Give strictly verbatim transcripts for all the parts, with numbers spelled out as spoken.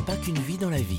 pas qu'une vie dans la vie.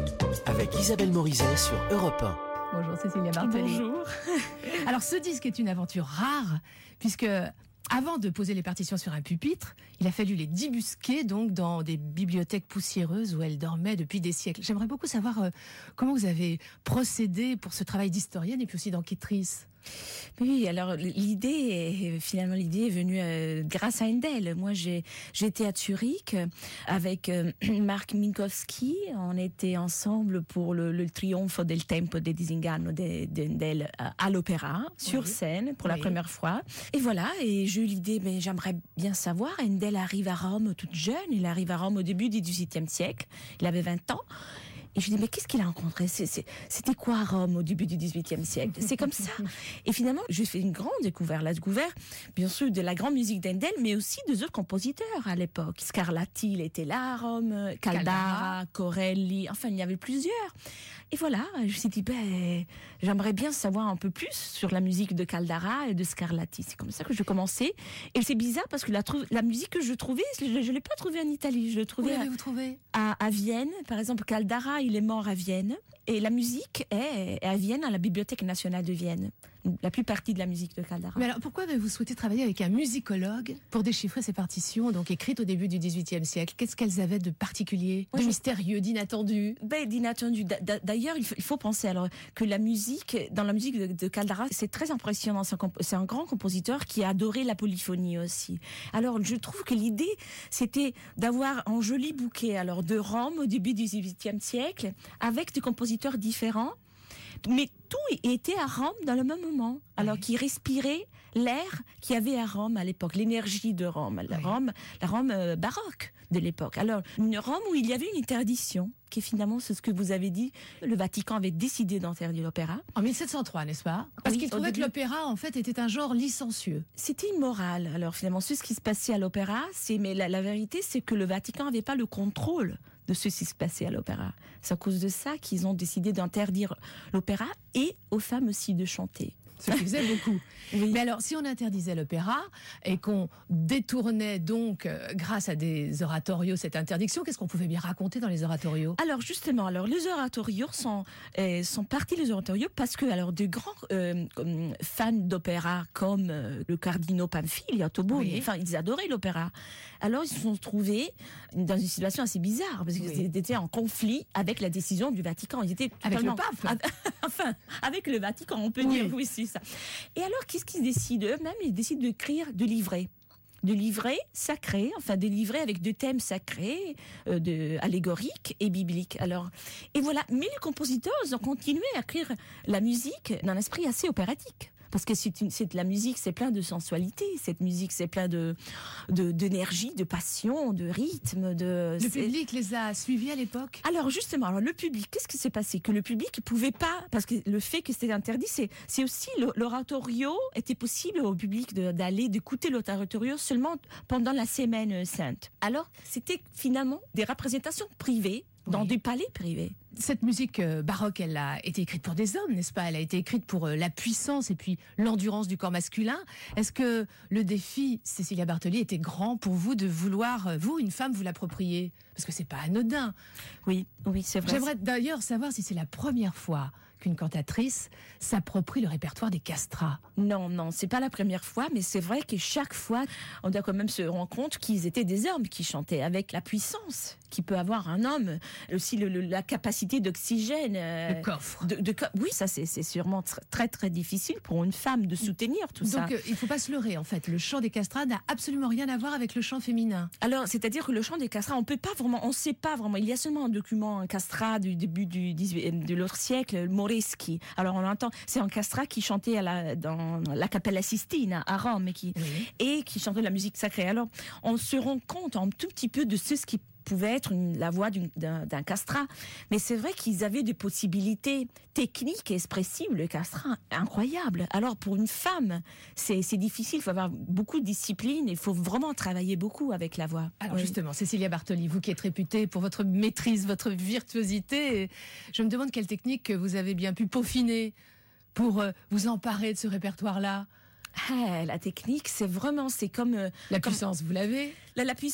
Avec Isabelle Morizet sur Europe un. Bonjour Cécilia Bartoli. Bonjour. Alors ce disque est une aventure rare, puisque avant de poser les partitions sur un pupitre, il a fallu les débusquer donc dans des bibliothèques poussiéreuses où elles dormaient depuis des siècles. J'aimerais beaucoup savoir euh, comment vous avez procédé pour ce travail d'historienne et puis aussi d'enquêtrice. Oui, alors l'idée est, finalement l'idée est venue euh, grâce à Handel. Moi, j'ai j'étais à Zurich avec euh, Marc Minkowski. On était ensemble pour le, le triomphe del tempo de Disinganno de, de Handel à, à l'opéra, sur oui. scène pour oui. la première fois. Et voilà, et j'ai eu l'idée, mais j'aimerais bien savoir. Handel arrive à Rome toute jeune. Il arrive à Rome au début du dix-huitième siècle. Il avait vingt ans. Et je dis, mais qu'est-ce qu'il a rencontré? c'est, c'est, C'était quoi Rome au début du dix-huitième siècle? C'est comme ça. Et finalement, j'ai fait une grande découverte. La découverte, bien sûr, de la grande musique d'Handel, mais aussi des autres compositeurs à l'époque. Scarlatti, il était là à Rome, Caldara, Caldara, Corelli, enfin, il y avait plusieurs. Et voilà, je me suis dit, ben, j'aimerais bien savoir un peu plus sur la musique de Caldara et de Scarlatti. C'est comme ça que je commençais. Et c'est bizarre parce que la, la musique que je trouvais, je ne l'ai pas trouvée en Italie. Je l'ai trouvée Où l'avez-vous trouvée? à, à Vienne. Par exemple, Caldara, il est mort à Vienne. Et la musique est à Vienne, à la Bibliothèque nationale de Vienne. La plus partie de la musique de Caldara. Mais alors, pourquoi avez-vous souhaité travailler avec un musicologue pour déchiffrer ces partitions, donc écrites au début du dix-huitième siècle? Qu'est-ce qu'elles avaient de particulier, de je... mystérieux, d'inattendu? Ben, d'inattendu. D'ailleurs, il faut penser alors que la musique, dans la musique de, de Caldara, c'est très impressionnant. C'est un, comp- c'est un grand compositeur qui a adoré la polyphonie aussi. Alors, je trouve que l'idée, c'était d'avoir un joli bouquet, alors, de Rome au début du dix-huitième siècle, avec des compositeurs différents. Mais tout était à Rome dans le même moment. Alors oui. Qui respirait l'air qu'il y avait à Rome à l'époque, l'énergie de Rome, la oui. Rome, la Rome euh, baroque de l'époque. Alors, une Rome où il y avait une interdiction, qui finalement, c'est ce que vous avez dit, le Vatican avait décidé d'interdire l'opéra. En mille sept cent trois, n'est-ce pas? Parce oui, qu'il trouvait début... que l'opéra, en fait, était un genre licencieux. C'était immoral. Alors, finalement, ce qui se passait à l'opéra, c'est, mais la, la vérité, c'est que le Vatican n'avait pas le contrôle de ce qui se passait à l'opéra. C'est à cause de ça qu'ils ont décidé d'interdire l'opéra et aux femmes aussi de chanter. Ce qui faisait beaucoup. Oui. Mais alors, si on interdisait l'opéra et qu'on détournait donc, euh, grâce à des oratorios, cette interdiction, qu'est-ce qu'on pouvait bien raconter dans les oratorios? Alors justement, alors les oratorios sont euh, sont partis les oratorios parce que alors de grands euh, fans d'opéra comme euh, le Cardinal Pamphili à Toboni, oui. enfin ils adoraient l'opéra. Alors ils se sont trouvés dans une situation assez bizarre parce qu'ils oui. étaient en conflit avec la décision du Vatican. Ils étaient avec le pape. Enfin, avec le Vatican, on peut oui. dire oui, c'est ça. Et alors, qu'est-ce qu'ils décident eux-mêmes? Ils décident d'écrire, de livrer. De livrets sacrés, enfin des livrets avec deux thèmes sacrés, euh, de allégoriques et bibliques. Alors, et voilà. Mais les compositeurs, ils ont continué à écrire la musique d'un esprit assez opératique. Parce que c'est une, c'est de la musique, c'est plein de sensualité. Cette musique, c'est plein de, de, d'énergie, de passion, de rythme, de. Le public les a suivis à l'époque. Alors justement, alors le public, qu'est-ce qui s'est passé? Que le public pouvait pas, parce que le fait que c'était interdit, c'est, c'est aussi l'oratorio était possible au public de, d'aller d'écouter l'oratorio seulement pendant la semaine sainte. Alors c'était finalement des représentations privées dans oui. des palais privés. Cette musique euh, baroque, elle a été écrite pour des hommes, n'est-ce pas? Elle a été écrite pour euh, la puissance et puis l'endurance du corps masculin. Est-ce que le défi, Cécilia Bartoli, était grand pour vous de vouloir, euh, vous, une femme, vous l'approprier? Parce que c'est pas anodin. Oui, oui, c'est vrai. J'aimerais d'ailleurs savoir si c'est la première fois qu'une cantatrice s'approprie le répertoire des castrats. Non, non, c'est pas la première fois, mais c'est vrai que chaque fois, on doit quand même se rendre compte qu'ils étaient des hommes qui chantaient avec la puissance qui peut avoir un homme, aussi le, le, la capacité d'oxygène. Euh, le coffre. De, de, oui, ça c'est, c'est sûrement tr- très très difficile pour une femme de soutenir tout Donc, ça. Donc euh, il faut pas se leurrer en fait. Le chant des castrats n'a absolument rien à voir avec le chant féminin. Alors, c'est-à-dire que le chant des castrats, on peut pas vraiment, on sait pas vraiment. Il y a seulement un document, un castrat du début du dix-huitième de l'autre siècle, Moreschi. Alors on entend, c'est un castrat qui chantait à la, dans la Cappella Sistina à Rome et qui oui. et qui chantait de la musique sacrée. Alors on se rend compte un tout petit peu de ce qui pouvait être une, la voix d'une, d'un, d'un castrat. Mais c'est vrai qu'ils avaient des possibilités techniques et expressives, le castrat, incroyable. Alors, pour une femme, c'est, c'est difficile, il faut avoir beaucoup de discipline, il faut vraiment travailler beaucoup avec la voix. Alors oui. justement, Cécilia Bartoli, vous qui êtes réputée pour votre maîtrise, votre virtuosité, je me demande quelle technique vous avez bien pu peaufiner pour vous emparer de ce répertoire-là. Ah, la technique, c'est vraiment, c'est comme... La comme, puissance, vous l'avez ? La, la puissance...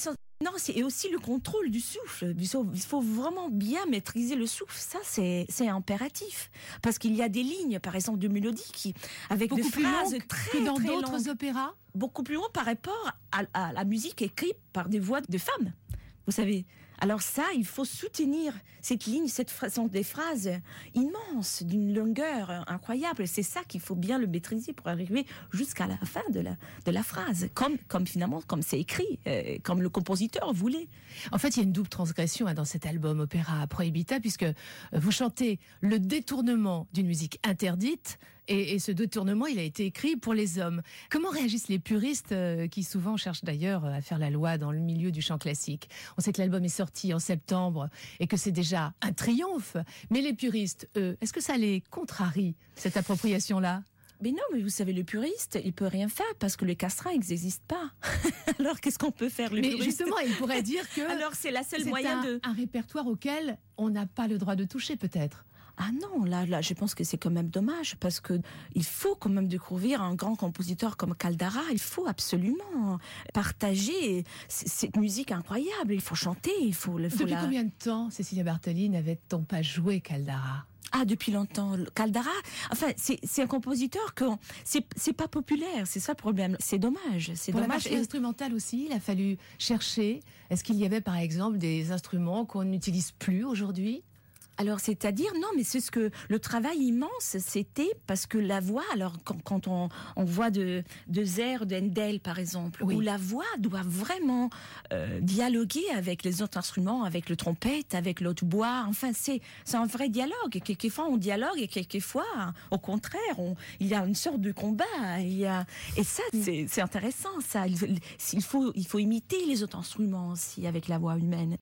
Non, c'est et aussi le contrôle du souffle. Il faut, il faut vraiment bien maîtriser le souffle. Ça, c'est, c'est impératif. Parce qu'il y a des lignes, par exemple, de mélodie qui, avec Beaucoup des plus phrases longues très, que dans très d'autres longues. opéras. Beaucoup plus long par rapport à, à la musique écrite par des voix de femmes. Vous savez. Alors ça, il faut soutenir cette ligne, cette phrase, sont des phrases immenses, d'une longueur incroyable. C'est ça qu'il faut bien le maîtriser pour arriver jusqu'à la fin de la, de la phrase, comme, comme finalement, comme c'est écrit, euh, comme le compositeur voulait. En fait, il y a une double transgression hein, dans cet album Opéra Prohibita, puisque vous chantez le détournement d'une musique interdite, et, et ce détournement, il a été écrit pour les hommes. Comment réagissent les puristes, euh, qui souvent cherchent d'ailleurs à faire la loi dans le milieu du chant classique? On sait que l'album est sorti en septembre, et que c'est déjà un triomphe. Mais les puristes, eux, est-ce que ça les contrarie, cette appropriation-là? Mais non, mais vous savez, le puriste, il peut rien faire parce que les castrats, ils n'existent pas. Alors, qu'est-ce qu'on peut faire, le Mais puriste? justement, il pourrait dire que Alors, c'est la seule c'est moyen un, de... un répertoire auquel on n'a pas le droit de toucher, peut-être. Ah non, là, là, je pense que c'est quand même dommage parce que il faut quand même découvrir un grand compositeur comme Caldara. Il faut absolument partager c- cette musique incroyable. Il faut chanter, il faut le. Depuis la... combien de temps, Cecilia Bartoli, n'avait-on pas joué Caldara? Ah, depuis longtemps. Caldara, enfin, c'est, c'est un compositeur que c'est, c'est pas populaire. C'est ça le problème. C'est dommage. C'est Pour dommage. la partie instrumentale aussi, il a fallu chercher. Est-ce qu'il y avait, par exemple, des instruments qu'on n'utilise plus aujourd'hui? Alors, c'est-à-dire, non, mais c'est ce que le travail immense, c'était parce que la voix, alors quand, quand on, on voit de, de Zer, de Handel, par exemple, oui. où la voix doit vraiment euh, dialoguer avec les autres instruments, avec le trompette, avec l'hautbois, enfin, c'est, c'est un vrai dialogue. Quelquefois, on dialogue et quelquefois, au contraire, on, il y a une sorte de combat. Il y a, et ça, c'est, c'est intéressant, ça. Il, il, faut, il faut imiter les autres instruments aussi avec la voix humaine.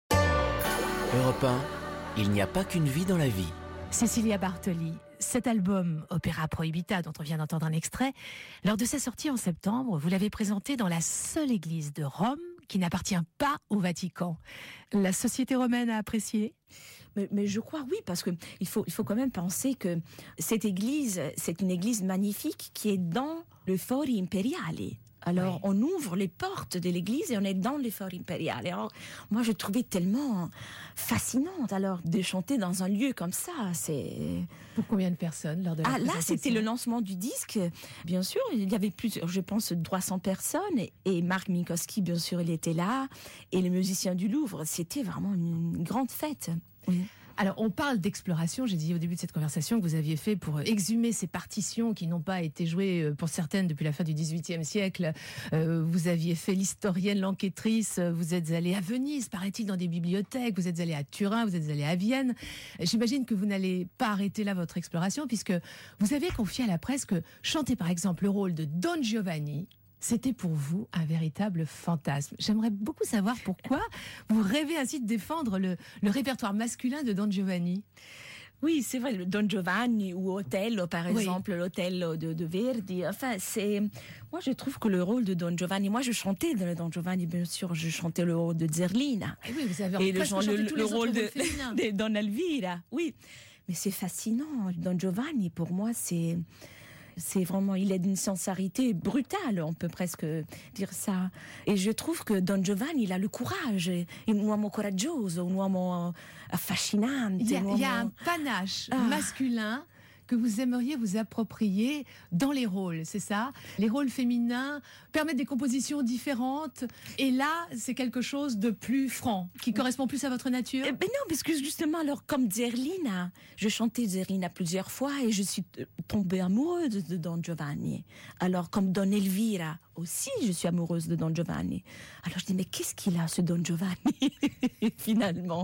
Europe un, il n'y a pas qu'une vie dans la vie. Cecilia Bartoli, cet album Opéra Prohibita, dont on vient d'entendre un extrait, lors de sa sortie en septembre, vous l'avez présenté dans la seule église de Rome qui n'appartient pas au Vatican. La société romaine a apprécié ? Mais, mais je crois oui, parce que il faut, il faut quand même penser que cette église, c'est une église magnifique qui est dans le Foro Imperiale. Alors, oui. On ouvre les portes de l'église et on est dans le Foro Imperiale. Alors, moi, je trouvais tellement fascinante, alors, de chanter dans un lieu comme ça. C'est... Pour combien de personnes lors de la Ah, présentation ? là, c'était le lancement du disque. Bien sûr, il y avait plus, je pense, trois cents personnes. Et, et Marc Minkowski, bien sûr, il était là. Et les musiciens du Louvre, c'était vraiment une, une grande fête. Oui. Alors, on parle d'exploration. J'ai dit au début de cette conversation que vous aviez fait pour exhumer ces partitions qui n'ont pas été jouées, pour certaines, depuis la fin du dix-huitième siècle. Euh, vous aviez fait l'historienne, l'enquêtrice. Vous êtes allé à Venise, paraît-il, dans des bibliothèques. Vous êtes allé à Turin, vous êtes allé à Vienne. J'imagine que vous n'allez pas arrêter là votre exploration, puisque vous avez confié à la presse que chanter, par exemple, le rôle de Don Giovanni, c'était pour vous un véritable fantasme. J'aimerais beaucoup savoir pourquoi vous rêvez ainsi de défendre le, le répertoire masculin de Don Giovanni. Oui, c'est vrai, le Don Giovanni ou Otello, par oui. exemple, l'Otello de, de Verdi. Enfin, c'est... Moi, je trouve que le rôle de Don Giovanni... Moi, je chantais dans le Don Giovanni, bien sûr. Je chantais le rôle de Zerlina. Et oui, vous avez et le, chanté le, tous le les rôle de, de Don Elvira. Oui, mais c'est fascinant. Don Giovanni, pour moi, c'est... C'est vraiment, il est d'une sincérité brutale, on peut presque dire ça. Et je trouve que Don Giovanni, il a le courage, un uomo coraggioso, un uomo affascinante. Il y a, un, uomo... il y a un panache ah. masculin que vous aimeriez vous approprier dans les rôles, c'est ça? Les rôles féminins permettent des compositions différentes, et là, c'est quelque chose de plus franc, qui correspond plus à votre nature? Eh ben non, parce que justement, alors, comme Zerlina, je chantais Zerlina plusieurs fois, et je suis tombée amoureuse de Don Giovanni. Alors, comme Don Elvira aussi, je suis amoureuse de Don Giovanni. Alors, je dis, mais qu'est-ce qu'il a, ce Don Giovanni, finalement?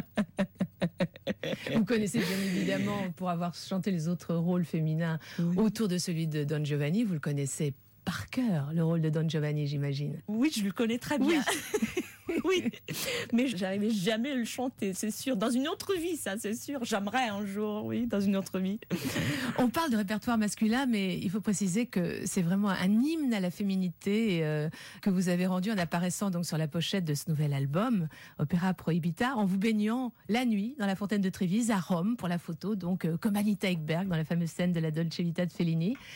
Vous connaissez bien évidemment, pour avoir chanté les autres rôles féminins oui. autour de celui de Don Giovanni, vous le connaissez par cœur, le rôle de Don Giovanni, j'imagine. Oui, je le connais très bien. Oui. Oui, mais j'arrivais jamais à le chanter, c'est sûr. Dans une autre vie, ça, c'est sûr. J'aimerais un jour, oui, dans une autre vie. On parle de répertoire masculin, mais il faut préciser que c'est vraiment un hymne à la féminité euh, que vous avez rendu en apparaissant donc sur la pochette de ce nouvel album, Opéra Prohibita, en vous baignant la nuit dans la fontaine de Trévise à Rome pour la photo, donc euh, comme Anita Ekberg dans la fameuse scène de la Dolce Vita de Fellini.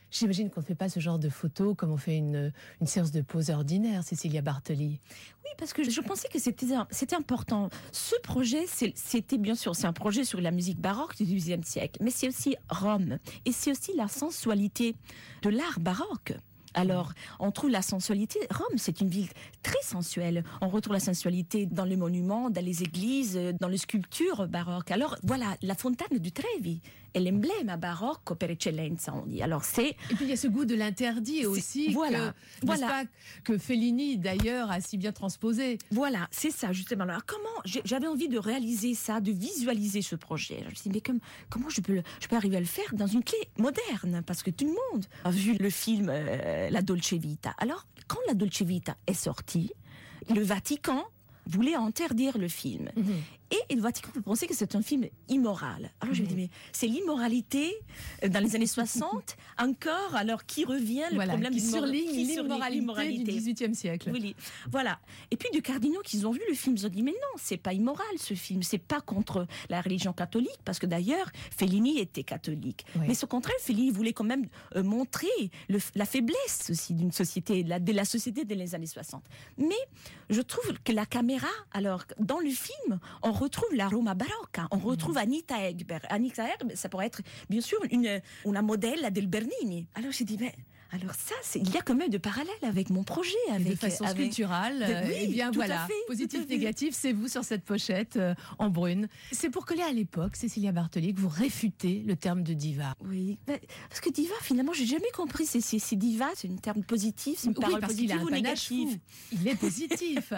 J'imagine qu'on ne fait pas ce genre de photos comme on fait une, une séance de pose ordinaire, Cécilia Bartoli. Oui, parce que je pensais que c'était, c'était important. Ce projet, c'est, c'était bien sûr, c'est un projet sur la musique baroque du dix-huitième siècle, mais c'est aussi Rome. Et c'est aussi la sensualité de l'art baroque. Alors, on trouve la sensualité. Rome, c'est une ville très sensuelle. On retrouve la sensualité dans les monuments, dans les églises, dans les sculptures baroques. Alors, voilà, la Fontane du Trevi est l'emblème baroque per eccellenza, on dit. Alors, c'est... Et puis, il y a ce goût de l'interdit aussi, voilà, que, voilà. Pas, que Fellini, d'ailleurs, a si bien transposé. Voilà, c'est ça, justement. Alors, comment... J'avais envie de réaliser ça, de visualiser ce projet. Je me suis dit, mais comme, comment je peux, le, je peux arriver à le faire dans une clé moderne? Parce que tout le monde a vu le film euh, La Dolce Vita. Alors, quand La Dolce Vita est sortie, le Vatican voulait interdire le film. Mm-hmm. Et le Vatican pensait que c'est un film immoral. Alors je me dis, mais c'est l'immoralité dans les années soixante, encore, alors qui revient le voilà, problème qui d'immor- surligne qui l'immoralité, l'immoralité du dix-huitième siècle. Oui, voilà. Et puis des cardinaux qui ont vu le film, ils ont dit, mais non, c'est pas immoral ce film, c'est pas contre la religion catholique, parce que d'ailleurs, Fellini était catholique. Oui. Mais au contraire, Fellini voulait quand même euh, montrer le, la faiblesse aussi d'une société, la, de la société des années soixante. Mais je trouve que la caméra, alors, dans le film, on retrouve la Roma barocca, on retrouve mmh. Anita Ekberg. Anita Ekberg, ça pourrait être, bien sûr, une, une modèle del Bernini. Alors j'ai dit, mais alors ça, c'est, il y a quand même de parallèles avec mon projet. Avec, de façon avec... sculpturale, de, oui, eh bien voilà, fait, positif, négatif, c'est vous sur cette pochette euh, en brune. C'est pour coller à l'époque, Cécilia Bartoli, que vous réfutez le terme de diva. Oui, parce que diva, finalement, j'ai jamais compris. C'est, c'est, c'est diva, c'est un terme positif, c'est une oui, parole parce positive qu'il a un ou négative. Il est positif.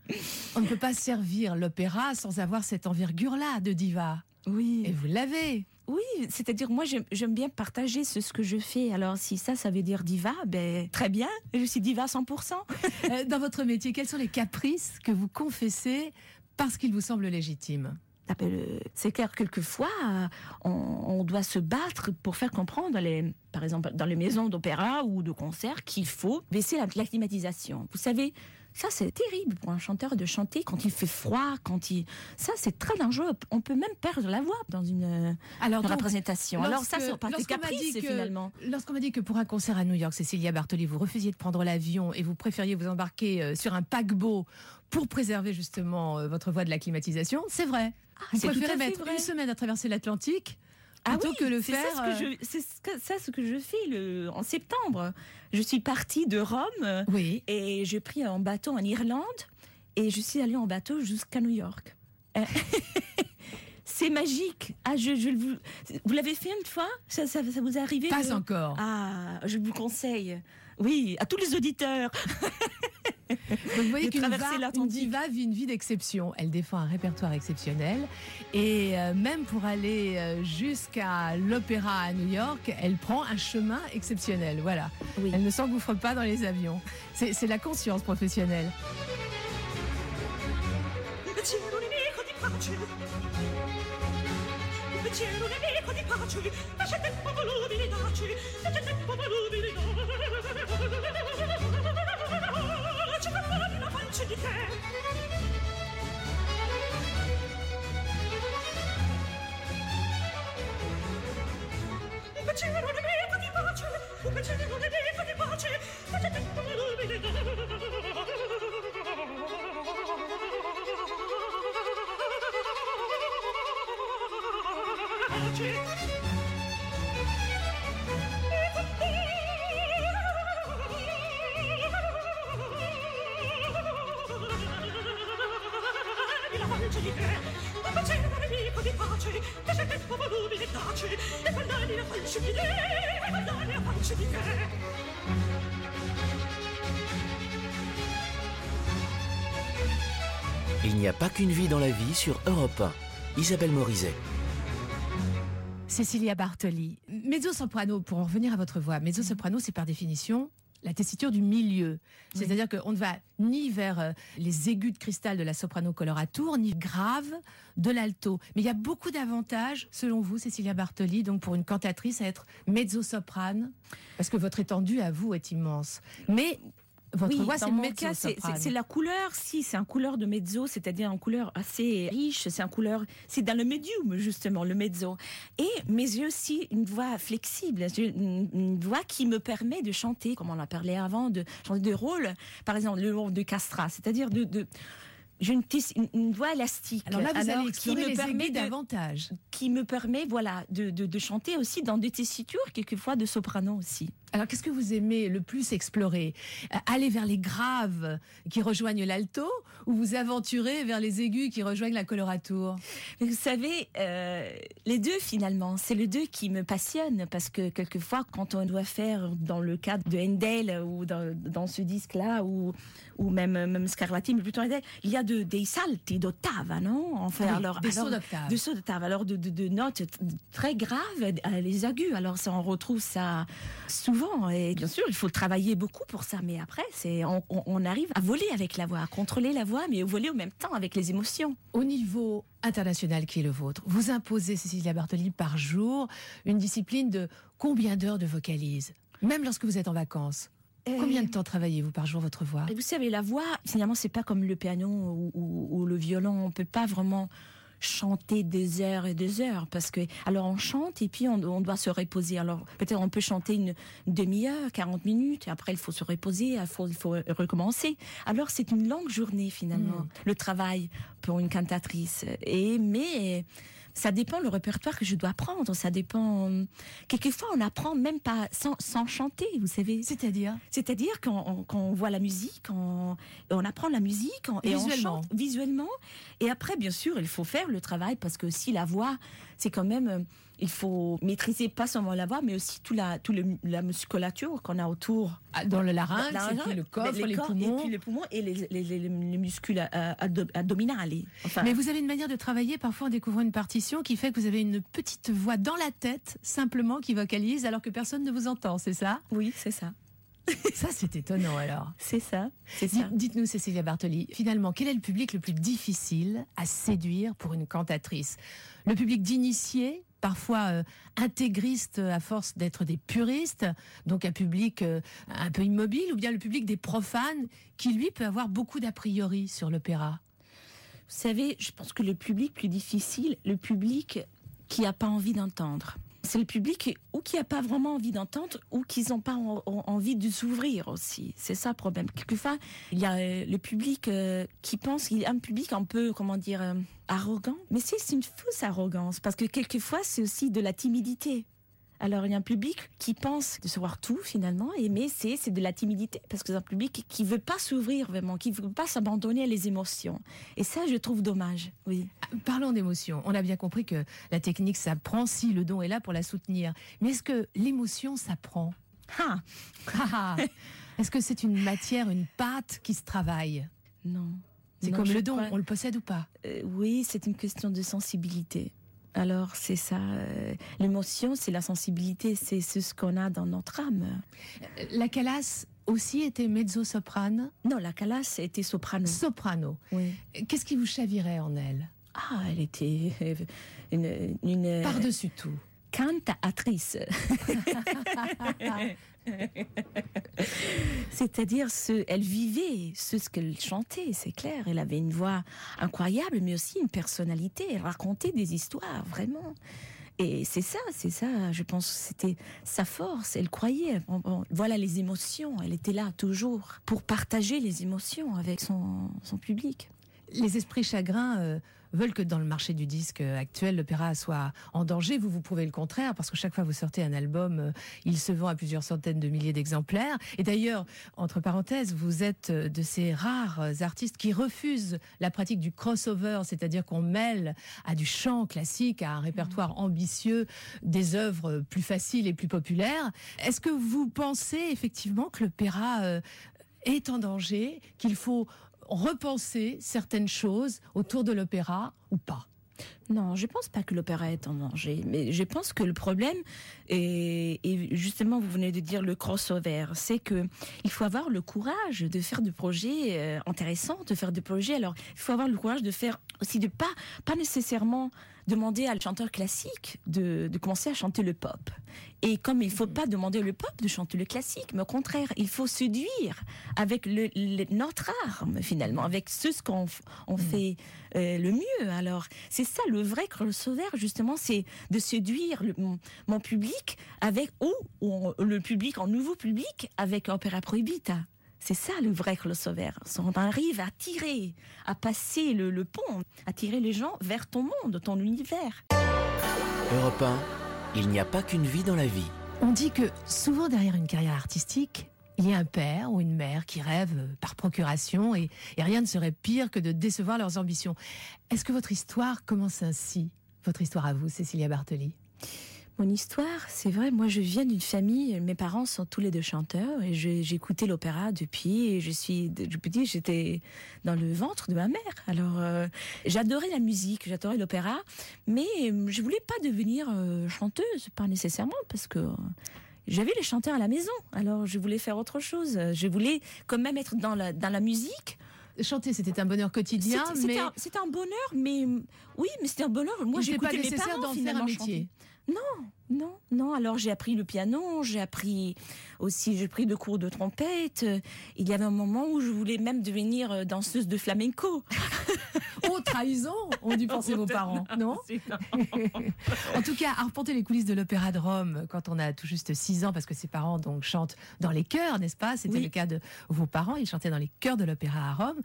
On ne peut pas servir l'opéra sans avoir cette envergure-là de diva. Oui. Et vous l'avez. Oui, c'est-à-dire moi j'aime, j'aime bien partager ce, ce que je fais. Alors si ça, ça veut dire diva, ben très bien, je suis diva à cent pour cent. Dans votre métier, quels sont les caprices que vous confessez parce qu'ils vous semblent légitimes ? C'est clair, quelquefois, on, on doit se battre pour faire comprendre, les, par exemple, dans les maisons d'opéra ou de concert, qu'il faut baisser la, la climatisation. Vous savez, ça, c'est terrible pour un chanteur de chanter quand il fait froid, quand il... Ça, c'est très dangereux. On peut même perdre la voix dans une, Alors, une donc, représentation. Lorsque, Alors ça, c'est pas des caprices, que, finalement. Lorsqu'on m'a dit que pour un concert à New York, Cécilia Bartoli, vous refusiez de prendre l'avion et vous préfériez vous embarquer sur un paquebot pour préserver justement votre voie de la climatisation, c'est vrai. Ah, vous c'est préférez tout à fait mettre vrai. une semaine à traverser l'Atlantique Ah plutôt oui, que le c'est faire. Ça ce que je, c'est ça ce que je fais le, en septembre. Je suis partie de Rome oui. et j'ai pris un bateau en Irlande et je suis allée en bateau jusqu'à New York. C'est magique. Ah, je, je vous, vous l'avez fait une fois ça, ça, ça vous est arrivé? Pas de... encore. Ah, je vous conseille. Oui, à tous les auditeurs. Donc vous voyez qu'une va, une diva vit une vie d'exception. Elle défend un répertoire exceptionnel. Et euh, même pour aller euh, jusqu'à l'opéra à New York, elle prend un chemin exceptionnel. Voilà. Oui. Elle ne s'engouffre pas dans les avions. C'est, c'est la conscience professionnelle. Il n'y a pas qu'une vie dans la vie sur Europe un. Isabelle Morizet. Cécilia Bartoli. Mezzo-soprano, pour en revenir à votre voix, mezzo-soprano, c'est par définition la tessiture du milieu. Oui. C'est-à-dire qu'on ne va ni vers les aigus de cristal de la soprano coloratour, ni grave de l'alto. Mais il y a beaucoup d'avantages, selon vous, Cécilia Bartoli, donc pour une cantatrice, à être mezzo-soprane, parce que votre étendue à vous est immense. Mais Votre oui, voix, c'est dans le mon mezzo cas, c'est, soprano. c'est, c'est la couleur, si, c'est un couleur de mezzo, c'est-à-dire une couleur assez riche, c'est un couleur, c'est dans le medium, justement, le mezzo. Et, mais j'ai aussi une voix flexible, j'ai une, une voix qui me permet de chanter, comme on a parlé avant, de chanter de rôle, par exemple, le rôle de Castra, c'est-à-dire de, de j'ai une, une, une voix élastique. Alors là, vous alors, allez explorer qui me les permet aigus de, davantage. qui me permet, voilà, de, de, de chanter aussi dans des tessitures, quelquefois de soprano aussi. Alors, qu'est-ce que vous aimez le plus explorer ? Euh, Aller vers les graves qui rejoignent l'alto ou vous aventurer vers les aigus qui rejoignent la coloratura ? Mais vous savez, euh, les deux finalement, c'est les deux qui me passionnent parce que quelquefois, quand on doit faire dans le cadre de Handel ou dans, dans ce disque-là ou, ou même, même Scarlatti, mais plutôt Handel, il y a de, des salti d'ottave, non ? Enfin, Oui, alors, des alors, sauts d'octave. Des sauts d'octave, alors de, de, de notes très graves, euh, les aigus. Alors ça, on retrouve ça souvent. Et bien sûr, il faut travailler beaucoup pour ça. Mais après, c'est, on, on, on arrive à voler avec la voix, à contrôler la voix, mais à voler en même temps avec les émotions. Au niveau international qui est le vôtre, vous imposez, Cécilia Bartoli, par jour une discipline de combien d'heures de vocalise ? Même lorsque vous êtes en vacances. Euh, Combien de temps travaillez-vous par jour votre voix ? Et vous savez, la voix, finalement, c'est pas comme le piano ou, ou, ou le violon. On peut pas vraiment chanter des heures et des heures parce que alors on chante et puis on, on doit se reposer. Alors peut-être on peut chanter une demi-heure, quarante minutes et après il faut se reposer, il faut, il faut recommencer. Alors c'est une longue journée finalement, mmh. le travail pour une cantatrice. Et mais ça dépend le répertoire que je dois apprendre, ça dépend. Quelquefois, on apprend même pas sans, sans chanter, vous savez. C'est-à-dire C'est-à-dire quand on, on voit la musique, on, on apprend la musique on, et on chante visuellement. Et après, bien sûr, il faut faire le travail parce que si la voix, c'est quand même, il faut maîtriser pas seulement la voix, mais aussi toute la, tout le, la musculature qu'on a autour. Ah, dans le larynx, la, et puis le coffre, les, les poumons. Et puis les poumons et les, les, les, les, les muscles abdominales. Enfin, mais vous avez une manière de travailler, parfois en découvrant une partition, qui fait que vous avez une petite voix dans la tête, simplement, qui vocalise, alors que personne ne vous entend, c'est ça ? Oui, c'est ça. Ça, c'est étonnant, alors. C'est ça, c'est ça. Dites-nous, Cécilia Bartoli, finalement, quel est le public le plus difficile à séduire pour une cantatrice ? Le public d'initiés, parfois euh, intégristes à force d'être des puristes, donc un public euh, un peu immobile, ou bien le public des profanes, qui, lui, peut avoir beaucoup d'a priori sur l'opéra ? Vous savez, je pense que le public plus difficile, le public qui n'a pas envie d'entendre. C'est le public ou qui n'a pas vraiment envie d'entendre ou qui n'ont pas en, en, envie de s'ouvrir aussi. C'est ça le problème. Quelquefois, il y a euh, le public euh, qui pense qu'il y a un public un peu, comment dire, euh, arrogant. Mais c'est, c'est une fausse arrogance parce que quelquefois, c'est aussi de la timidité. Alors, il y a un public qui pense de savoir tout, finalement, et, mais c'est, c'est de la timidité, parce que c'est un public qui ne veut pas s'ouvrir vraiment, qui ne veut pas s'abandonner à les émotions. Et ça, je trouve dommage, oui. Parlons d'émotion. On a bien compris que la technique s'apprend si le don est là pour la soutenir. Mais est-ce que l'émotion s'apprend ? Ah. Ah. Est-ce que c'est une matière, une pâte qui se travaille ? Non. C'est non, comme le don, crois... on le possède ou pas ? euh, Oui, c'est une question de sensibilité. Alors, c'est ça. Euh, l'émotion, c'est la sensibilité, c'est, c'est ce qu'on a dans notre âme. La Callas aussi était mezzo-soprane ? Non, la Callas était soprano. Soprano. Oui. Qu'est-ce qui vous chavirait en elle ? Ah, elle était une... une Par-dessus tout. Cantatrice. C'est-à-dire, ce, elle vivait ce, ce qu'elle chantait, c'est clair. Elle avait une voix incroyable, mais aussi une personnalité. Elle racontait des histoires, vraiment. Et c'est ça, c'est ça, je pense que c'était sa force. Elle croyait. Bon, bon, voilà les émotions. Elle était là toujours pour partager les émotions avec son, son public. Les esprits chagrins euh, veulent que dans le marché du disque actuel, l'opéra soit en danger. Vous, vous prouvez le contraire, parce que chaque fois que vous sortez un album, euh, il se vend à plusieurs centaines de milliers d'exemplaires. Et d'ailleurs, entre parenthèses, vous êtes de ces rares artistes qui refusent la pratique du crossover, c'est-à-dire qu'on mêle à du chant classique, à un répertoire ambitieux, des œuvres plus faciles et plus populaires. Est-ce que vous pensez effectivement que l'opéra euh, est en danger, qu'il faut repenser certaines choses autour de l'opéra ou pas? Non, je pense pas que l'opéra est en danger, mais je pense que le problème, est, et justement vous venez de dire le crossover, c'est que il faut avoir le courage de faire des projets euh, intéressants, de faire des projets. Alors il faut avoir le courage de faire aussi de pas pas nécessairement demander à le chanteur classique de, de commencer à chanter le pop. Et comme il ne faut pas demander le pop de chanter le classique, mais au contraire, il faut séduire avec le, le, notre arme, finalement, avec ce, ce qu'on on fait euh, le mieux. Alors, c'est ça le vrai crossover, justement, c'est de séduire le, mon, mon public avec, ou, ou le public en nouveau public avec Opera Prohibita. C'est ça le vrai crossover. On arrive à tirer, à passer le, le pont, à tirer les gens vers ton monde, ton univers. Europe un, il n'y a pas qu'une vie dans la vie. On dit que souvent derrière une carrière artistique, il y a un père ou une mère qui rêvent par procuration et, et rien ne serait pire que de décevoir leurs ambitions. Est-ce que votre histoire commence ainsi? Votre histoire à vous, Cécilia Bartoli? Mon histoire, c'est vrai, moi je viens d'une famille, mes parents sont tous les deux chanteurs et je, j'ai écouté l'opéra depuis et je suis, je peux dire, j'étais dans le ventre de ma mère. Alors euh, j'adorais la musique, j'adorais l'opéra, mais je voulais pas devenir euh, chanteuse, pas nécessairement parce que... Euh, J'avais les chanteurs à la maison, alors je voulais faire autre chose. Je voulais quand même être dans la, dans la musique. Chanter, c'était un bonheur quotidien, c'était, mais... C'était un, c'était un bonheur, mais... Oui, mais c'était un bonheur. Moi, il j'écoutais pas mes nécessaire parents, d'en faire un métier. Chanter. Non, non, non. Alors, j'ai appris le piano, j'ai appris aussi, j'ai pris des cours de trompette. Il y avait un moment où je voulais même devenir danseuse de flamenco. Oh, trahison, ont dû penser vos parents, non? En tout cas, arpenter les coulisses de l'Opéra de Rome quand on a tout juste six ans, parce que ses parents donc chantent dans les chœurs, n'est-ce pas? C'était oui. le cas de vos parents, ils chantaient dans les chœurs de l'Opéra à Rome.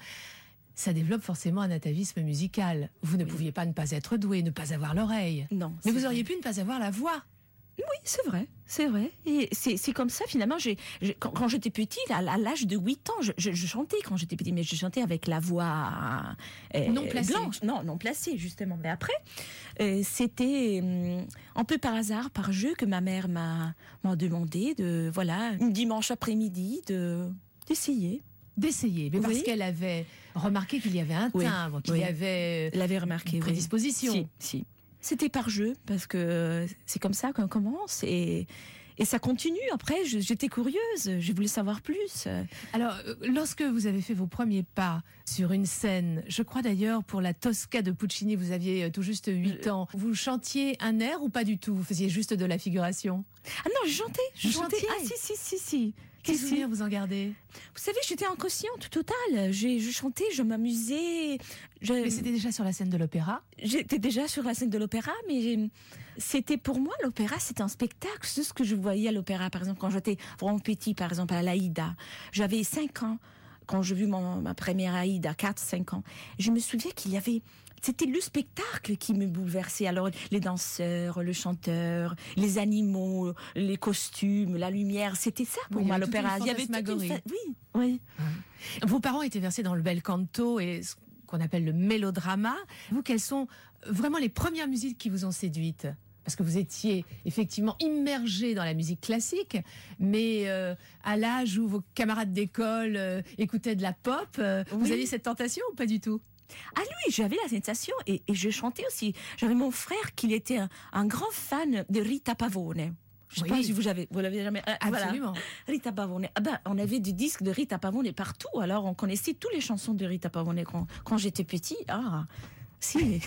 Ça développe forcément un atavisme musical. Vous ne oui. pouviez pas ne pas être doué, ne pas avoir l'oreille. Non. Mais vous auriez vrai. pu ne pas avoir la voix. Oui, c'est vrai, c'est vrai. Et c'est, c'est comme ça, finalement, j'ai, j'ai, quand, quand j'étais petite, à, à l'âge de huit ans, je, je, je chantais quand j'étais petite, mais je chantais avec la voix euh, non placée. Blanche. Non, non placée, justement. Mais après, euh, c'était euh, un peu par hasard, par jeu, que ma mère m'a, m'a demandé de, voilà, un dimanche après-midi, de, d'essayer. D'essayer, mais parce oui. qu'elle avait remarqué qu'il y avait un timbre, oui. qu'il oui. y avait Elle avait remarqué, une prédisposition. Oui. Si, si. C'était par jeu, parce que c'est comme ça qu'on commence, et, et ça continue. Après, je, j'étais curieuse, je voulais savoir plus. Alors, lorsque vous avez fait vos premiers pas sur une scène, je crois d'ailleurs pour la Tosca de Puccini, vous aviez tout juste huit ans, vous chantiez un air ou pas du tout? Vous faisiez juste de la figuration? Ah non, je chantais, je chantais. Chantiez. Ah si, si, si, si. Quel souvenir vous en gardez? Vous savez, j'étais inconsciente totale. J'ai, je chantais, je m'amusais. Je... Mais c'était déjà sur la scène de l'opéra? J'étais déjà sur la scène de l'opéra, mais c'était pour moi, l'opéra, c'était un spectacle. C'est ce que je voyais à l'opéra, par exemple, quand j'étais vraiment petit, par exemple, à l'Aïda. J'avais cinq ans quand j'ai vu mon, ma première Aïda, quatre cinq ans. Je me souviens qu'il y avait... C'était le spectacle qui me bouleversait. Alors, les danseurs, le chanteur, les animaux, les costumes, la lumière, c'était ça pour oui, moi, l'opéra. Il y avait toute une fa... Oui, oui. Vos parents étaient versés dans le bel canto et ce qu'on appelle le mélodrama. Vous, quelles sont vraiment les premières musiques qui vous ont séduite? Parce que vous étiez effectivement immergé dans la musique classique, mais euh, à l'âge où vos camarades d'école euh, écoutaient de la pop, euh, oui. vous aviez cette tentation ou pas du tout? Ah oui, j'avais la sensation et, et je chantais aussi. J'avais mon frère qui était un, un grand fan de Rita Pavone. Je ne sais oui. pas si vous, avez, vous l'avez jamais... Euh, Absolument. Voilà. Rita Pavone. Ah ben, on avait des disques de Rita Pavone partout, alors on connaissait toutes les chansons de Rita Pavone quand, quand j'étais petit. Ah, si.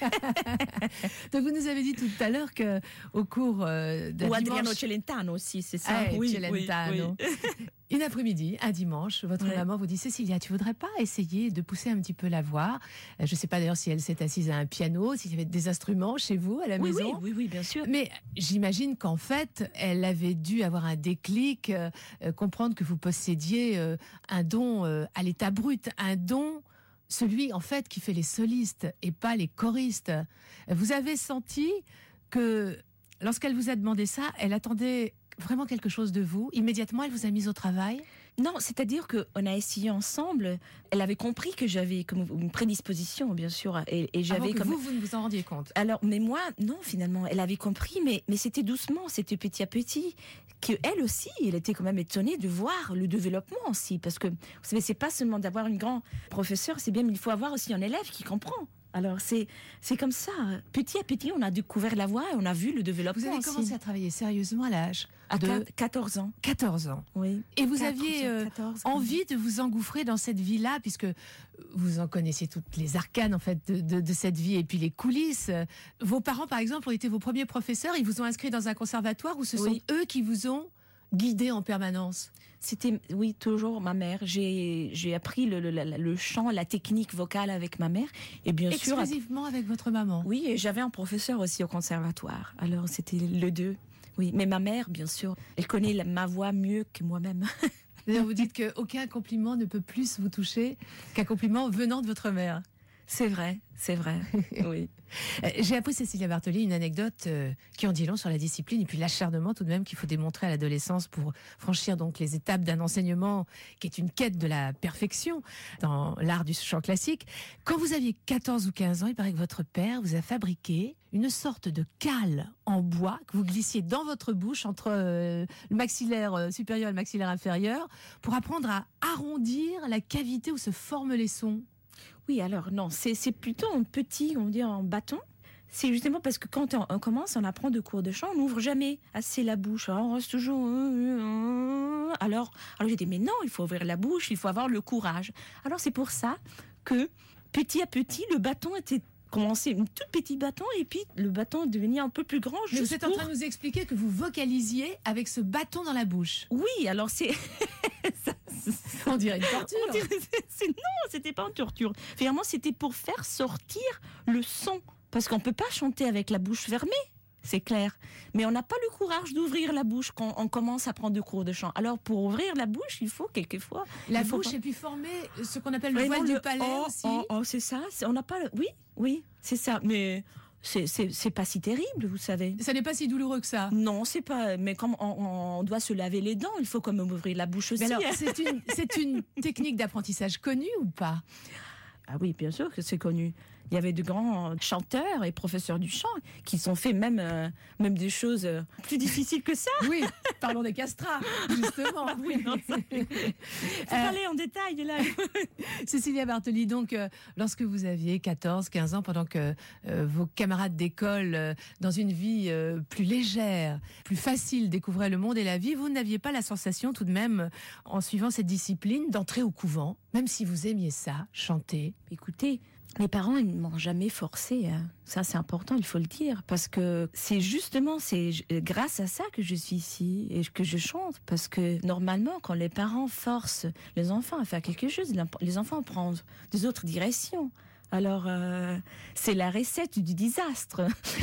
Donc vous nous avez dit tout à l'heure que au cours euh, d'un Ou dimanche... Adriano Celentano aussi, c'est ça. Ah, oui, Celentano. Oui, oui. Une après-midi, un dimanche, votre oui. maman vous dit: Cécilia, tu voudrais pas essayer de pousser un petit peu la voix? Je ne sais pas d'ailleurs si elle s'est assise à un piano, s'il y avait des instruments chez vous à la oui, maison. Oui, oui, oui, bien sûr. Mais j'imagine qu'en fait, elle avait dû avoir un déclic, euh, comprendre que vous possédiez euh, un don euh, à l'état brut, un don, celui en fait qui fait les solistes et pas les choristes. Vous avez senti que lorsqu'elle vous a demandé ça, elle attendait vraiment quelque chose de vous? Immédiatement, elle vous a mis au travail? Non, c'est-à-dire qu'on a essayé ensemble. Elle avait compris que j'avais comme une prédisposition, bien sûr, et, et j'avais Avant que comme vous, vous ne vous en rendiez compte. Alors, mais moi, non, finalement, elle avait compris, mais mais c'était doucement, c'était petit à petit. Que elle aussi, elle était quand même étonnée de voir le développement aussi, parce que vous savez, c'est pas seulement d'avoir une grande professeure, c'est bien, mais il faut avoir aussi un élève qui comprend. Alors c'est c'est comme ça. Petit à petit, on a découvert la voix et on a vu le développement. Vous avez aussi. commencé à travailler sérieusement à l'âge à de quatorze ans. quatorze ans. Oui. Et vous quatorze, aviez euh, quatorze, envie de vous engouffrer dans cette vie-là, puisque vous en connaissez toutes les arcanes en fait de, de, de cette vie et puis les coulisses. Vos parents, par exemple, ont été vos premiers professeurs. Ils vous ont inscrit dans un conservatoire ou ce Oui. sont eux qui vous ont guidé en permanence? C'était, oui, toujours ma mère. J'ai, j'ai appris le, le, le, le chant, la technique vocale avec ma mère. Et bien sûr. Exclusivement avec votre maman? Oui, et j'avais un professeur aussi au conservatoire. Alors, c'était le deux. Oui, mais ma mère, bien sûr, elle connaît la, ma voix mieux que moi-même. D'ailleurs, vous dites qu'aucun compliment ne peut plus vous toucher qu'un compliment venant de votre mère. C'est vrai, c'est vrai, oui. J'ai appris, Cécilia Bartoli, une anecdote euh, qui en dit long sur la discipline et puis l'acharnement tout de même qu'il faut démontrer à l'adolescence pour franchir donc les étapes d'un enseignement qui est une quête de la perfection dans l'art du chant classique. Quand vous aviez quatorze ou quinze ans, il paraît que votre père vous a fabriqué une sorte de cale en bois que vous glissiez dans votre bouche entre euh, le maxillaire euh, supérieur et le maxillaire inférieur pour apprendre à arrondir la cavité où se forment les sons. Oui, alors non, c'est, c'est plutôt un petit, on dit en bâton. C'est justement parce que quand on, on commence, on apprend de cours de chant, on n'ouvre jamais assez la bouche. Alors on reste toujours... Alors, alors j'ai dit, mais non, il faut ouvrir la bouche, il faut avoir le courage. Alors c'est pour ça que petit à petit, le bâton était commencé un tout petit bâton et puis le bâton devenait un peu plus grand. Mais vous êtes pour... en train de nous expliquer que vous vocalisiez avec ce bâton dans la bouche. Oui, alors c'est... ça, on dirait une torture. On dirait... c'est... Non, c'était pas une torture. Finalement, c'était pour faire sortir le son. Parce qu'on peut pas chanter avec la bouche fermée, c'est clair. Mais on n'a pas le courage d'ouvrir la bouche quand on commence à prendre des cours de chant. Alors, pour ouvrir la bouche, il faut quelquefois... La faut bouche pas... et puis former ce qu'on appelle le oui, voile non, du le... palais oh, aussi. Oh, oh, c'est ça. C'est... On n'a pas... Le... Oui, oui, c'est ça. Mais... C'est, c'est, c'est pas si terrible, vous savez. Ça n'est pas si douloureux que ça. Non, c'est pas. Mais comme on, on doit se laver les dents, il faut quand même ouvrir la bouche aussi. Mais alors, c'est une, c'est une technique d'apprentissage connue ou pas? Ah oui, bien sûr que c'est connu. Il y avait de grands chanteurs et professeurs du chant qui sont fait même, euh, même des choses euh, plus difficiles que ça. Oui, parlons des castrats, justement. Ah oui, non, ça... Faut euh... parler en détail, là. Cécilia Bartoli, donc, euh, lorsque vous aviez quatorze, quinze ans, pendant que euh, vos camarades d'école, euh, dans une vie euh, plus légère, plus facile, découvraient le monde et la vie, vous n'aviez pas la sensation, tout de même, en suivant cette discipline, d'entrer au couvent, même si vous aimiez ça, chanter? Écoutez, mes parents, ils ne m'ont jamais forcé. Hein. Ça, c'est important, il faut le dire. Parce que c'est justement, c'est grâce à ça que je suis ici et que je chante. Parce que normalement, quand les parents forcent les enfants à faire quelque chose, les enfants prennent des autres directions. Alors, euh, c'est la recette du désastre.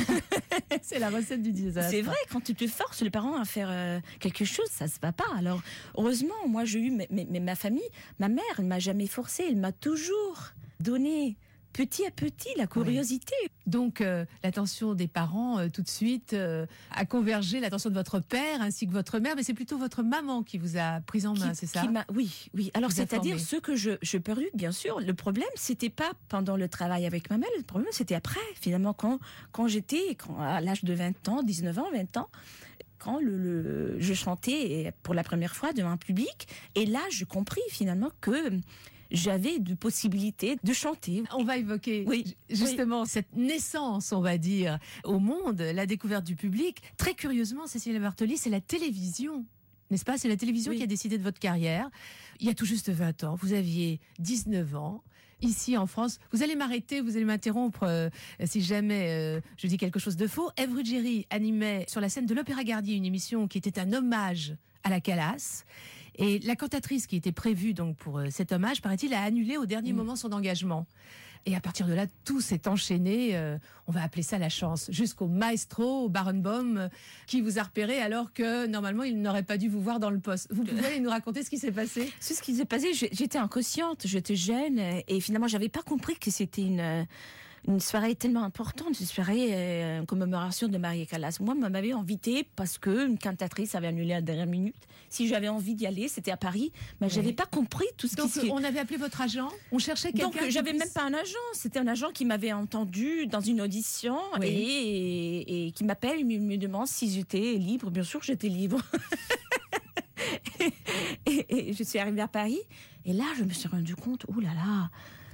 C'est la recette du désastre. C'est vrai, quand tu te forces les parents à faire euh, quelque chose, ça se va pas. Alors, heureusement, moi, j'ai eu mais, mais, ma famille, ma mère, elle m'a jamais forcée, elle m'a toujours donné petit à petit la curiosité. Oui. Donc euh, l'attention des parents euh, tout de suite euh, a convergé, l'attention de votre père ainsi que votre mère, mais c'est plutôt votre maman qui vous a prise en main, qui, c'est ça? qui m'a, Oui, oui. Alors vous c'est-à-dire ce que je, je perdu, bien sûr. Le problème, c'était pas pendant le travail avec ma mère. Le problème, c'était après. Finalement, quand quand j'étais quand, à l'âge de vingt ans, dix-neuf ans, vingt ans. Quand le, le, je chantais pour la première fois devant un public, et là, j'ai compris finalement que j'avais de possibilités de chanter. On va évoquer oui, justement oui. cette naissance, on va dire, au monde, la découverte du public. Très curieusement, Cécilia Bartoli, c'est la télévision, n'est-ce pas? C'est la télévision oui. qui a décidé de votre carrière. Il y a tout juste vingt ans, vous aviez dix-neuf ans. Ici en France, vous allez m'arrêter, vous allez m'interrompre euh, si jamais euh, je dis quelque chose de faux. Ève Ruggieri animait sur la scène de l'Opéra Garnier une émission qui était un hommage à la Calas. Et la cantatrice qui était prévue donc pour euh, cet hommage, paraît-il, a annulé au dernier mmh. moment son engagement. Et à partir de là, tout s'est enchaîné, euh, on va appeler ça la chance, jusqu'au maestro, au Barenboim, euh, qui vous a repéré alors que normalement il n'aurait pas dû vous voir dans le poste. Vous pouvez nous raconter ce qui s'est passé? C'est ce qui s'est passé, j'étais inconsciente, j'étais jeune et finalement j'avais pas compris que c'était une... une soirée tellement importante, une soirée euh, en commémoration de Maria Callas. Moi, on m'avait invitée parce qu'une cantatrice avait annulé à la dernière minute. Si j'avais envie d'y aller, c'était à Paris, mais oui. j'avais pas compris tout ce Donc, qui... Donc, on avait appelé votre agent, on cherchait quelqu'un... Donc, j'avais puisse... même pas un agent, c'était un agent qui m'avait entendu dans une audition oui. et, et, et qui m'appelle, il me, me demande si j'étais libre. Bien sûr, j'étais libre. et, et, et je suis arrivée à Paris, et là, je me suis rendu compte, oh là là,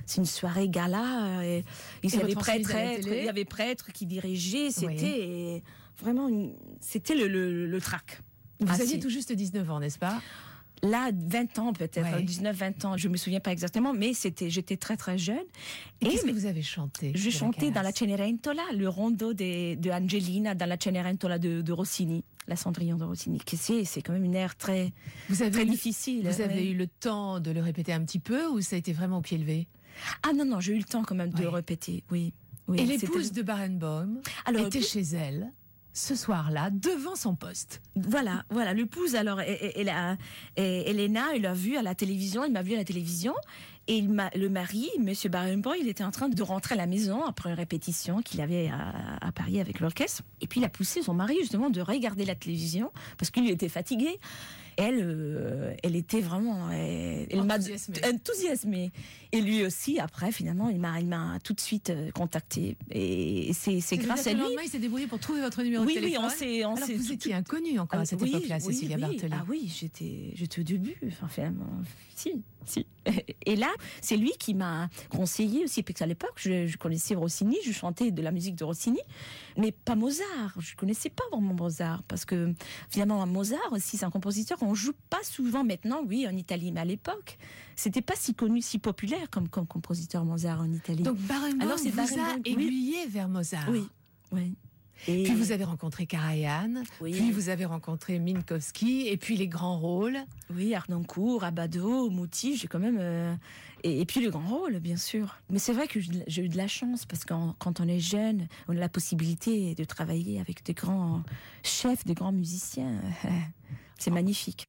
c'est une soirée gala. Et, il, y avait prêtre, il y avait prêtre qui dirigeait. C'était oui. vraiment, une, c'était le, le, le trac. Vous ah, aviez si. tout juste dix-neuf ans, n'est-ce pas? Là, vingt ans peut-être, ouais. dix-neuf vingt ans, je me souviens pas exactement, mais c'était, j'étais très très jeune. Et, et qu'est-ce que vous avez chanté? Je chantais dans la Cenerentola, le rondo de, de Angelina, dans la Cenerentola de, de Rossini, la Cendrillon de Rossini. C'est, c'est quand même une aire très, vous avez très eu, difficile. Vous avez ouais. eu le temps de le répéter un petit peu ou ça a été vraiment au pied levé? Ah non, non, j'ai eu le temps quand même de ouais. le répéter, oui. oui et l'épouse de Barenboim alors, était chez elle ce soir-là, devant son poste. Voilà, voilà, l'épouse, alors, elle, elle a, Elena, elle l'a vu à la télévision, il m'a vu à la télévision, et il m'a, le mari, Monsieur Barenboim, il était en train de rentrer à la maison après une répétition qu'il avait à, à Paris avec l'orchestre, et puis il a poussé son mari, justement, de regarder la télévision, parce qu'il était fatigué. Elle, euh, elle était vraiment elle, elle enthousiasmée. m'a enthousiasmée. Et lui aussi, après, finalement, il m'a, il m'a tout de suite contacté. Et c'est, c'est grâce à lui. Le lendemain, il s'est débrouillé pour trouver votre numéro oui, de téléphone. Oui, on s'est, on Alors s'est vous tout... étiez inconnue encore à cette oui, époque-là, oui, Cécilia oui. Bartoli. Ah oui, j'étais, j'étais au début. Enfin, finalement, si, si. Et là, c'est lui qui m'a conseillé aussi, parce qu'à l'époque, je, je connaissais Rossini, je chantais de la musique de Rossini, mais pas Mozart. Je connaissais pas vraiment Mozart, parce que finalement, Mozart aussi, c'est un compositeur qu'on joue pas souvent maintenant, oui, en Italie, mais à l'époque, c'était pas si connu, si populaire comme, comme compositeur Mozart en Italie. Donc Barenboim vous Barenboim, a aiguillé oui. vers Mozart. Oui, oui. Et puis vous avez rencontré Karajan, oui. puis vous avez rencontré Minkowski, et puis les grands rôles. Oui, Harnoncourt, Abbado, Muti, j'ai quand même... Euh, et, et puis le grand rôle, bien sûr. Mais c'est vrai que j'ai eu de la chance, parce que quand on est jeune, on a la possibilité de travailler avec des grands chefs, des grands musiciens. C'est magnifique.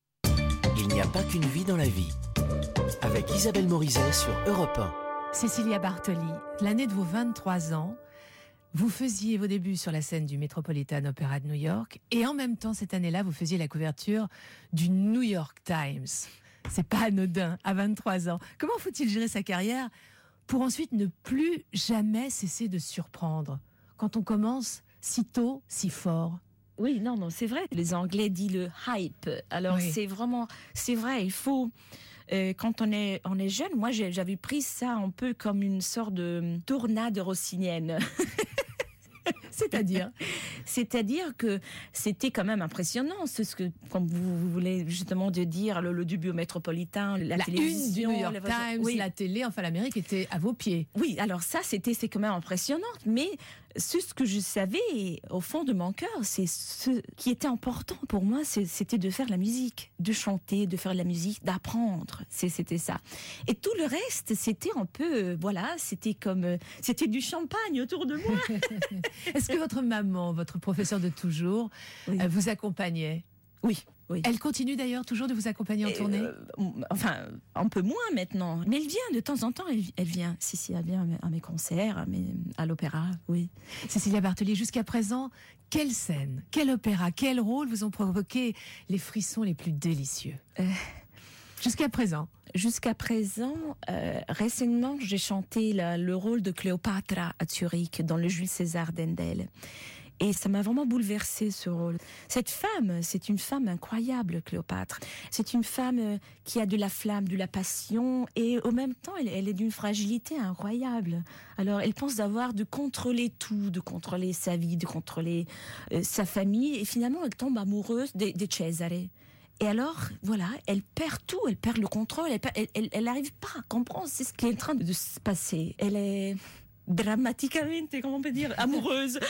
Il n'y a pas qu'une vie dans la vie. Avec Isabelle Morizet sur Europe un. Cécilia Bartoli, l'année de vos vingt-trois ans, vous faisiez vos débuts sur la scène du Metropolitan Opera de New York et en même temps, cette année-là, vous faisiez la couverture du New York Times. C'est pas anodin, à vingt-trois ans. Comment faut-il gérer sa carrière pour ensuite ne plus jamais cesser de surprendre quand on commence si tôt, si fort? Oui, non, non, c'est vrai. Les Anglais disent le hype. Alors, oui. c'est vraiment, c'est vrai, il faut... Euh, quand on est, on est jeune, moi j'avais pris ça un peu comme une sorte de tornade rossinienne. C'est-à-dire C'est-à-dire que c'était quand même impressionnant, c'est ce que, comme vous, vous voulez justement de dire, le, le début au Métropolitain, la, la télévision, une du New York les... Times, oui. la télé, enfin l'Amérique était à vos pieds. Oui, alors ça, c'était, c'est quand même impressionnant, mais ce que je savais au fond de mon cœur, c'est ce qui était important pour moi, c'était de faire la musique, de chanter, de faire de la musique, d'apprendre, c'était ça. Et tout le reste, c'était un peu, voilà, c'était comme, c'était du champagne autour de moi. Est-ce que votre maman, votre professeur de toujours, oui. euh, vous accompagnait? Oui. Oui. Elle continue d'ailleurs toujours de vous accompagner en Et tournée euh, Enfin, un peu moins maintenant. Mais elle vient de temps en temps, elle, elle vient. Si, si, elle vient à mes, à mes concerts, à, mes, à l'opéra, oui. Cécilia Bartoli, jusqu'à présent, quelle scène, quel opéra, quel rôle vous ont provoqué les frissons les plus délicieux euh... Jusqu'à présent Jusqu'à présent, euh, récemment, j'ai chanté la, le rôle de Cléopâtre à Zurich dans le Jules César d'Handel. Et ça m'a vraiment bouleversée, ce rôle. Cette femme, c'est une femme incroyable, Cléopâtre. C'est une femme qui a de la flamme, de la passion, et au même temps, elle, elle est d'une fragilité incroyable. Alors, elle pense d'avoir, de contrôler tout, de contrôler sa vie, de contrôler euh, sa famille, et finalement, elle tombe amoureuse de, de Cesare. Et alors, voilà, elle perd tout, elle perd le contrôle, elle n'arrive pas à comprendre c'est ce qui est en train de se passer. Elle est dramatiquement, comment on peut dire, amoureuse.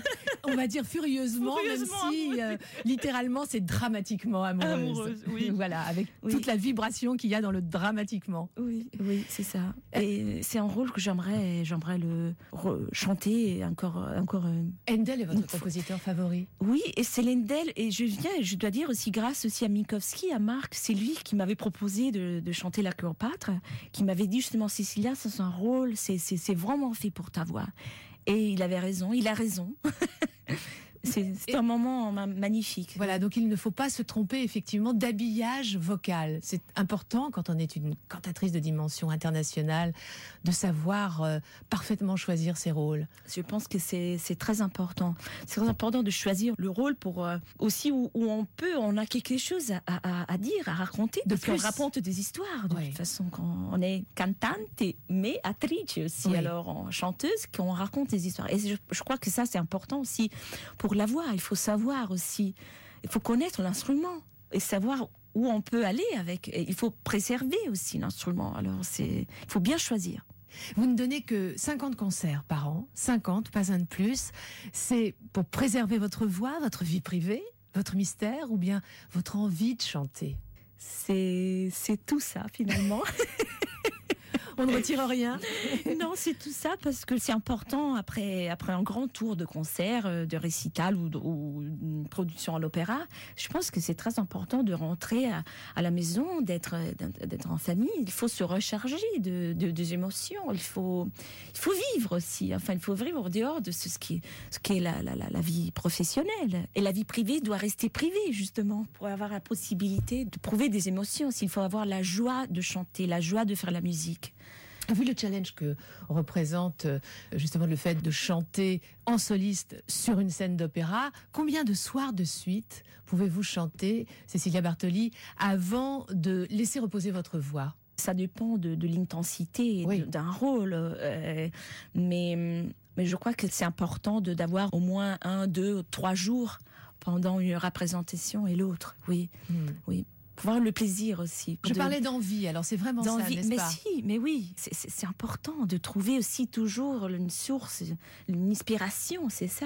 On va dire furieusement, furieusement même si euh, littéralement c'est dramatiquement amoureuse. Amoureuse, oui. Voilà, avec oui. toute la vibration qu'il y a dans le dramatiquement. Oui, oui, c'est ça. Et c'est un rôle que j'aimerais, j'aimerais le chanter encore, encore. Euh, Handel est votre compositeur favori? Oui, et c'est Handel, et je viens, je dois dire aussi grâce aussi à Minkowski, à Marc, c'est lui qui m'avait proposé de, de chanter la Cléopâtre, qui m'avait dit justement, Cécilia, c'est un rôle, c'est, c'est, c'est vraiment fait pour ta voix. Et il avait raison, il a raison. c'est, c'est Et- un moment ma- magnifique. Voilà, donc il ne faut pas se tromper effectivement d'habillage vocal. C'est important quand on est une cantatrice de dimension internationale de savoir euh, parfaitement choisir ses rôles. Je pense que c'est, c'est très important. C'est très important de choisir le rôle pour euh, aussi où, où on peut, on a quelque chose à, à, à dire, à raconter. De Parce qu'on plus. raconte des histoires de Oui. toute façon. Quand on est cantante, mais attrice aussi. Oui. Alors, en chanteuse, qu'on raconte des histoires. Et je, je crois que ça, c'est important aussi pour la voix. Il faut savoir aussi, il faut connaître l'instrument et savoir où on peut aller avec. Et il faut préserver aussi l'instrument. Alors, c'est, il faut bien choisir. Vous ne donnez que cinquante concerts par an, cinquante, pas un de plus. C'est pour préserver votre voix, votre vie privée, votre mystère ou bien votre envie de chanter? C'est, c'est tout ça, finalement. On ne retire rien. Non, c'est tout ça parce que c'est important après, après un grand tour de concert, euh, de récital ou, de, ou une production à l'opéra. Je pense que c'est très important de rentrer à, à la maison, d'être, d'être en famille. Il faut se recharger de, de, des émotions. Il faut, il faut vivre aussi. Enfin, il faut vivre en dehors de ce, ce qui est, ce qui est la, la, la, la vie professionnelle. Et la vie privée doit rester privée, justement, pour avoir la possibilité de prouver des émotions. Il faut avoir la joie de chanter, la joie de faire la musique. Vu le challenge que représente euh, justement le fait de chanter en soliste sur une scène d'opéra, combien de soirs de suite pouvez-vous chanter, Cécilia Bartoli, avant de laisser reposer votre voix? Ça dépend de, de l'intensité Oui. de- d'un rôle, euh, mais, mais je crois que c'est important de, d'avoir au moins un, deux, trois jours pendant une représentation et l'autre, oui, Hmm. oui. Pour avoir le plaisir aussi. Je de- parlais d'envie, alors c'est vraiment ça, d'envie. n'est-ce Mais pas? si, mais oui, c'est, c'est, c'est important de trouver aussi toujours une source, une inspiration, c'est ça.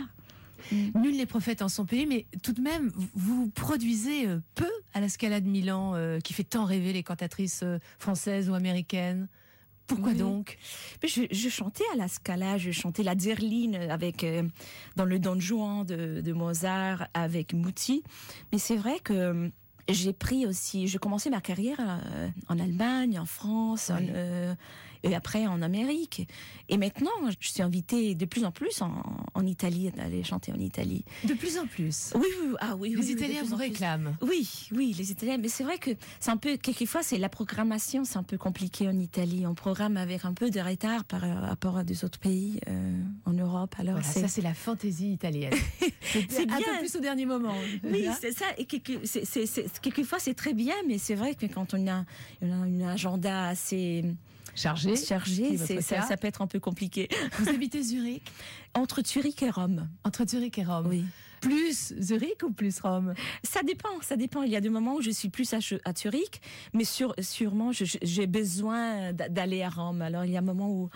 Nul n'est prophète en son pays, mais tout de même, vous- vous produisez euh, peu à la Scala de Milan, euh, qui fait tant rêver les cantatrices euh, françaises ou américaines. Pourquoi Oui. donc? Mais je, je chantais à la Scala, je chantais la Zerline avec, euh, dans le Don Juan de, de Mozart avec Muti. Mais c'est vrai que j'ai pris aussi, j'ai commencé ma carrière euh, en Allemagne, en France, Oui. en, euh, et après en Amérique. Et maintenant, je suis invitée de plus en plus en, en Italie, d'aller chanter en Italie. De plus en plus. Oui, oui, ah oui. Les oui, oui, de Italiens plus vous en plus. réclament. Oui, oui, les Italiens. Mais c'est vrai que c'est un peu, quelquefois, c'est la programmation, c'est un peu compliqué en Italie. On programme avec un peu de retard par rapport à des autres pays euh, en Europe. Alors, Voilà, c'est... ça c'est la fantaisie italienne. C'est C'est un bien. peu plus au dernier moment. Oui, Hein? c'est ça. Et quelque, c'est, c'est, c'est- quelquefois, c'est très bien, mais c'est vrai que quand on a, on a un agenda assez Chargé. chargé, qui est votre c'est, ça, cas. ça peut être un peu compliqué. Vous habitez Zurich, Entre Zurich et Rome. entre Zurich et Rome. Oui. Plus Zurich ou plus Rome? Ça dépend, ça dépend. Il y a des moments où je suis plus à, Ch- à Zurich, mais sur, sûrement je- je- j'ai besoin d'a- d'aller à Rome. Alors il y a un moment où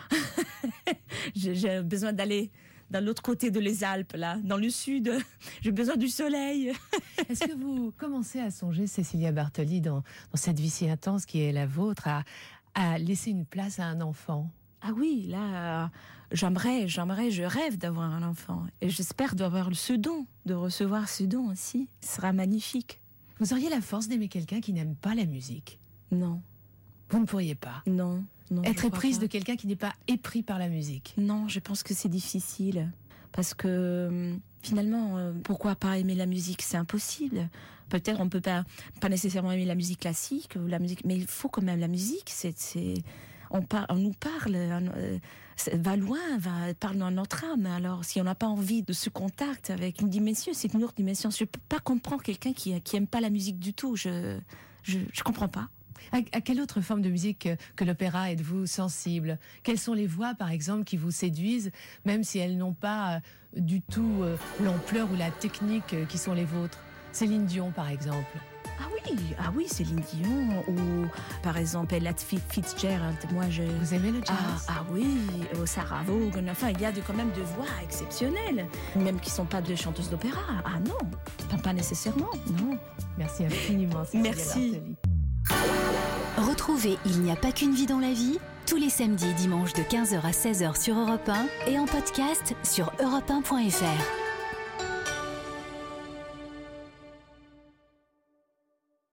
j'ai j'ai besoin d'aller dans l'autre côté de les Alpes, là, dans le sud. J'ai besoin du soleil. Est-ce que vous commencez à songer, Cécilia Bartoli, dans, dans cette vie si intense qui est la vôtre, à, à laisser une place à un enfant? Ah oui, là, euh, j'aimerais, j'aimerais, je rêve d'avoir un enfant. Et j'espère d'avoir ce don, de recevoir ce don aussi. Ce sera magnifique. Vous auriez la force d'aimer quelqu'un qui n'aime pas la musique? Non, Vous ne pourriez pas. non, non. je Être crois éprise pas. de quelqu'un qui n'est pas épris par la musique? Non, je pense que c'est difficile. Parce que euh, finalement, euh, pourquoi pas aimer la musique? C'est impossible. Peut-être on peut pas, pas nécessairement aimer la musique classique ou la musique, mais il faut quand même la musique. C'est, c'est, on, par, on nous parle, euh, va loin, va, parle dans notre âme. Alors, si on n'a pas envie de ce contact avec une dimension, c'est une autre dimension. Je peux pas comprendre quelqu'un qui qui aime pas la musique du tout. Je je, je comprends pas. À, à quelle autre forme de musique que, que l'opéra êtes-vous sensible? Quelles sont les voix, par exemple, qui vous séduisent, même si elles n'ont pas euh, du tout euh, l'ampleur ou la technique euh, qui sont les vôtres? Céline Dion, par exemple. Ah oui, ah oui, Céline Dion ou par exemple Ella Fitzgerald. Moi, je Vous aimez le jazz? Ah, ah oui, euh, Sarah Vaughan, enfin il y a de, quand même de voix exceptionnelles, même qui ne sont pas de chanteuses d'opéra. Ah non, pas, pas nécessairement, non. Merci infiniment, Cécilia Merci. Bartoli. Retrouvez Il n'y a pas qu'une vie dans la vie tous les samedis et dimanches de quinze heures à seize heures sur Europe un et en podcast sur europe un point f r.